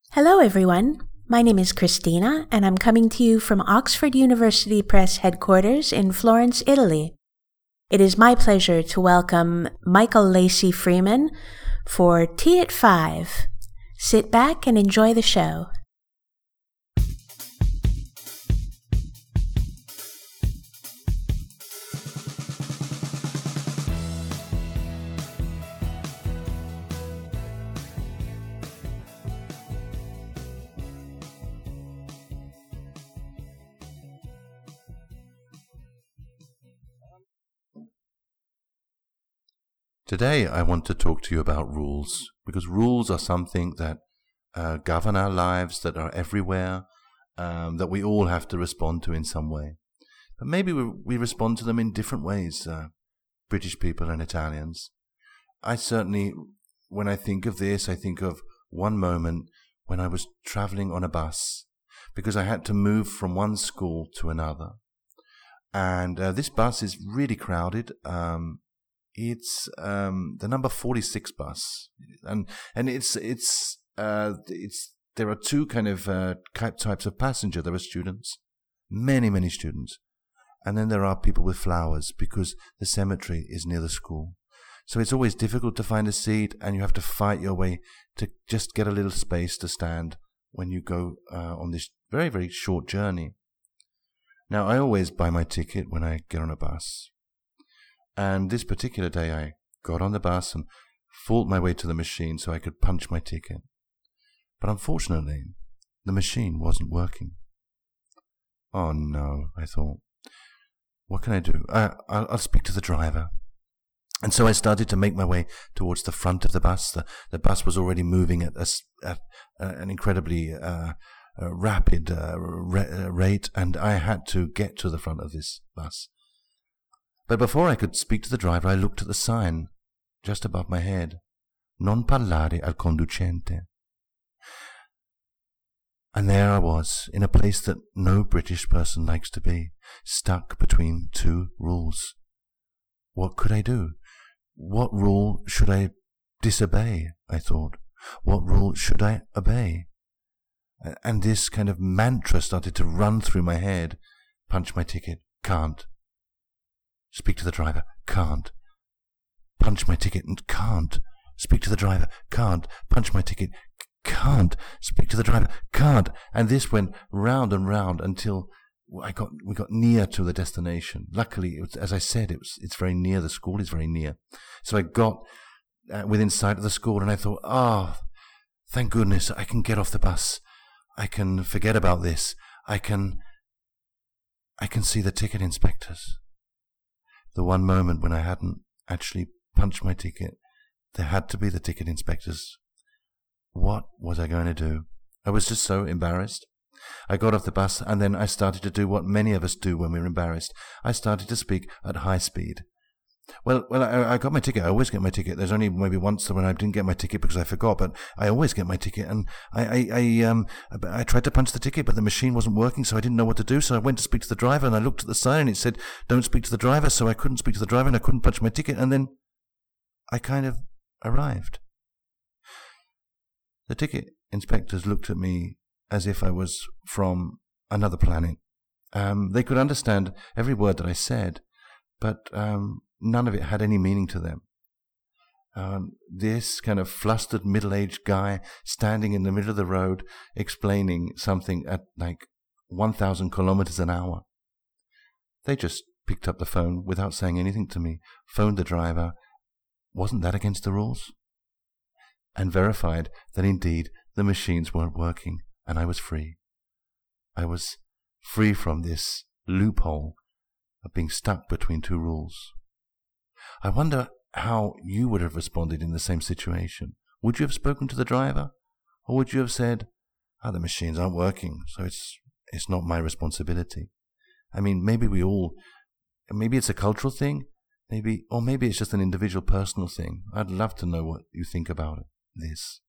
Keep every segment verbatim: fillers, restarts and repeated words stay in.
Hello, everyone. My name is Christina, and I'm coming to you from Oxford University Press headquarters in Florence, Italy. It is my pleasure to welcome Michael Lacey Freeman for Tea at Five. Sit back and enjoy the show. Today I want to talk to you about rules, because rules are something that uh, govern our lives, that are everywhere, um, that we all have to respond to in some way. But maybe we, we respond to them in different ways, uh, British people and Italians. I certainly, when I think of this, I think of one moment when I was travelling on a bus, because I had to move from one school to another. And uh, this bus is really crowded. Um, It's um, the number forty-six bus, and and it's it's uh, it's there are two kind of uh, types of passenger. There are students, many many students, and then there are people with flowers because the cemetery is near the school. So it's always difficult to find a seat, and you have to fight your way to just get a little space to stand when you go uh, on this very very short journey. Now I always buy my ticket when I get on a bus. And this particular day I got on the bus and fought my way to the machine so I could punch my ticket. But unfortunately, the machine wasn't working. Oh no, I thought. What can I do? I, I'll, I'll speak to the driver. And so I started to make my way towards the front of the bus. The, the bus was already moving at, a, at uh, an incredibly uh, uh, rapid uh, ra- rate, and I had to get to the front of this bus. But before I could speak to the driver, I looked at the sign just above my head. Non parlare al conducente. And there I was, in a place that no British person likes to be, stuck between two rules. What could I do? What rule should I disobey, I thought. What rule should I obey? And this kind of mantra started to run through my head. Punch my ticket. Can't. Speak to the driver. Can't. Punch my ticket and can't. Speak to the driver. Can't. Punch my ticket. Can't. Speak to the driver. Can't. And this went round and round until I got we got near to the destination. Luckily, it was, as I said, it was it's very near. The school is very near. So I got uh, within sight of the school, and I thought, ah, oh, thank goodness I can get off the bus. I can forget about this. I can. I can see the ticket inspectors. The one moment when I hadn't actually punched my ticket, there had to be the ticket inspectors. What was I going to do? I was just so embarrassed. I got off the bus, and then I started to do what many of us do when we're embarrassed. I started to speak at high speed. Well, well, I, I got my ticket. I always get my ticket. There's only maybe once when I didn't get my ticket because I forgot, but I always get my ticket. And I, I, I, um, I tried to punch the ticket, but the machine wasn't working, so I didn't know what to do. So I went to speak to the driver, and I looked at the sign, and it said, "Don't speak to the driver." So I couldn't speak to the driver, and I couldn't punch my ticket. And then I kind of arrived. The ticket inspectors looked at me as if I was from another planet. Um, they could understand every word that I said, but um, none of it had any meaning to them. Um, this kind of flustered middle-aged guy standing in the middle of the road explaining something at like one thousand kilometers an hour. They just picked up the phone without saying anything to me, phoned the driver. Wasn't that against the rules? And verified that indeed the machines weren't working, and I was free. I was free from this loophole of being stuck between two rules. I wonder how you would have responded in the same situation. Would you have spoken to the driver? Or would you have said, oh, the machines aren't working, so it's it's not my responsibility? I mean, maybe we all, maybe it's a cultural thing, maybe, or maybe it's just an individual personal thing. I'd love to know what you think about this.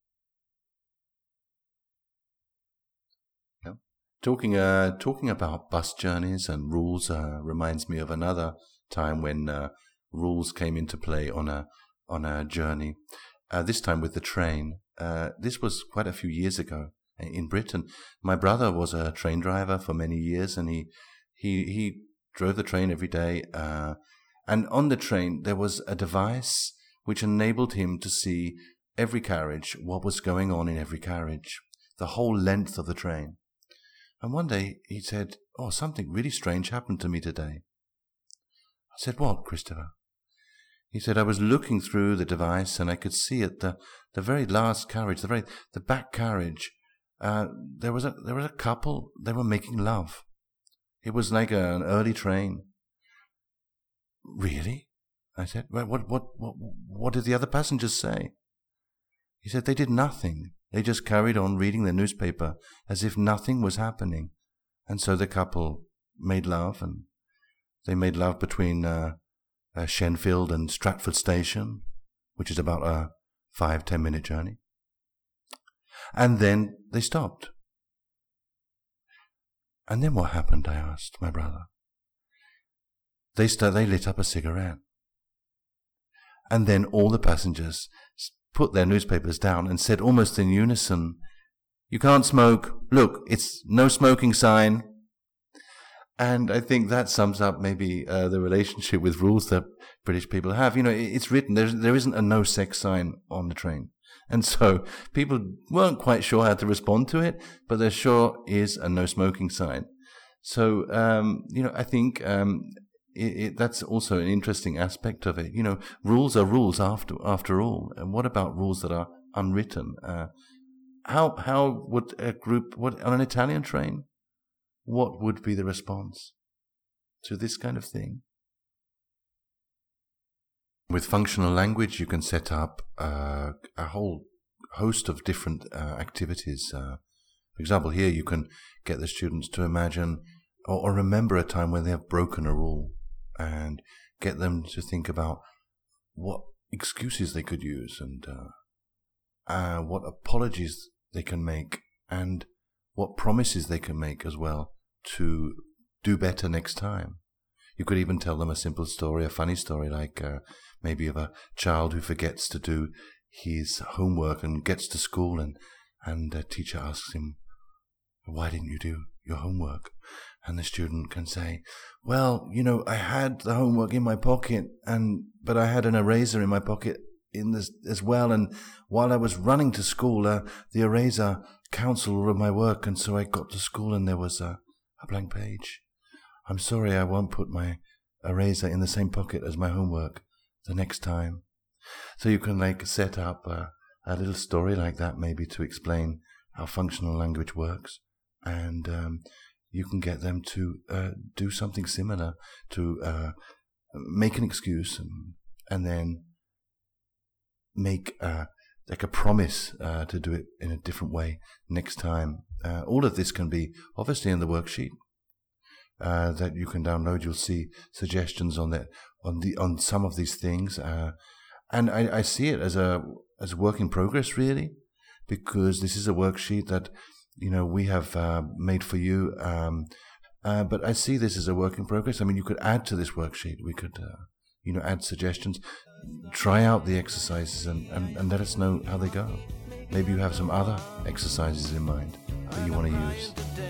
Yeah. Talking, uh, talking about bus journeys and rules uh, reminds me of another time when uh, rules came into play on a on a journey. Uh, this time with the train. Uh, this was quite a few years ago, in Britain. My brother was a train driver for many years, and he he he drove the train every day. Uh, and on the train there was a device which enabled him to see every carriage, what was going on in every carriage, the whole length of the train. And one day he said, "Oh, something really strange happened to me today." I said, "What, Christopher?" He said, "I was looking through the device and I could see at the, the very last carriage, the very the back carriage, uh, there was a there was a couple. They were making love. It was like a, an early train." "Really?" I said. "What what what what what did the other passengers say?" He said, "They did nothing. They just carried on reading their newspaper as if nothing was happening, and so the couple made love, and they made love between." Uh, Uh, Shenfield and Stratford Station, which is about a five, ten minute journey. And then they stopped. And then what happened, I asked my brother. They st- they lit up a cigarette. And then all the passengers put their newspapers down and said almost in unison, "You can't smoke. Look, it's no smoking sign." And I think that sums up maybe uh, the relationship with rules that British people have. You know, it's written, there's, there isn't a no sex sign on the train. And so people weren't quite sure how to respond to it, but there sure is a no smoking sign. So, um, you know, I think um, it, it, that's also an interesting aspect of it. You know, rules are rules after after all. And what about rules that are unwritten? Uh, how how would a group, what on an Italian train, what would be the response to this kind of thing? With functional language, you can set up uh, a whole host of different uh, activities. Uh, for example, here you can get the students to imagine or, or remember a time when they have broken a rule, and get them to think about what excuses they could use, and uh, uh, what apologies they can make, and what promises they can make as well to do better next time. You could even tell them a simple story, a funny story, like uh, maybe of a child who forgets to do his homework and gets to school, and and the teacher asks him, "Why didn't you do your homework?" And the student can say, "Well, you know, I had the homework in my pocket, and but I had an eraser in my pocket in this as well, and while I was running to school, uh, the eraser cancelled all of my work, and so I got to school and there was a, a blank page. I'm sorry, I won't put my eraser in the same pocket as my homework the next time." So you can like set up a, a little story like that, maybe to explain how functional language works, and um, you can get them to uh, do something similar, to uh, make an excuse, and, and then make uh, like a promise uh, to do it in a different way next time. Uh, all of this can be obviously in the worksheet uh, that you can download. You'll see suggestions on that, on the on some of these things, uh, and I, I see it as a as a work in progress, really, because this is a worksheet that you know we have uh, made for you. Um, uh, but I see this as a work in progress. I mean, you could add to this worksheet. We could. Uh, You know, add suggestions, try out the exercises, and, and, and let us know how they go. Maybe you have some other exercises in mind that you want to use.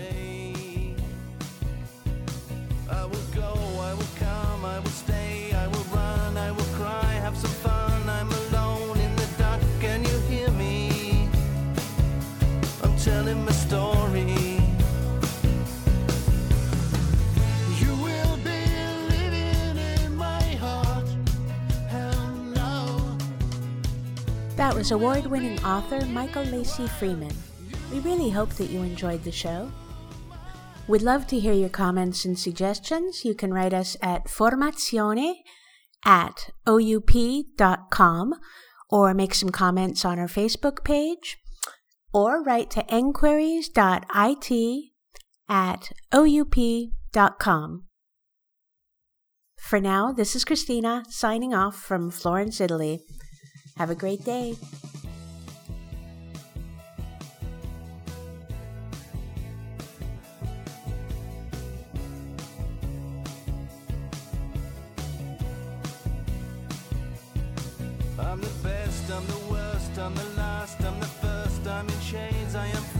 I will go, I will come, I will stay, I will run, I will cry, have some fun. I'm alone in the dark, can you hear me? I'm telling my story. That was award-winning author Michael Lacey Freeman. We really hope that you enjoyed the show. We'd love to hear your comments and suggestions. You can write us at formazione at oup dot com, or make some comments on our Facebook page, or write to enquiries dot I T at oup dot com. For now, this is Christina signing off from Florence, Italy. Have a great day. I'm the best, I'm the worst, I'm the last, I'm the first, I'm in chains, I am